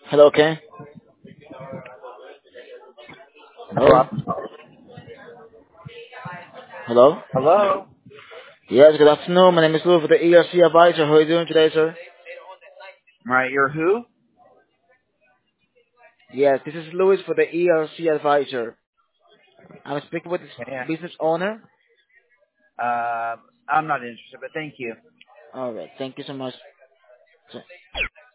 Hello, Ken. Hello? Hello. Hello. Hello? Yes, good afternoon. My name is Lou for the ERC advisor. How are you doing today, sir? Right, you're who? Yes, this is Louis for the ERC advisor. I'm speaking with Yeah. the business owner. I'm not interested, but thank you. All right. Thank you so much.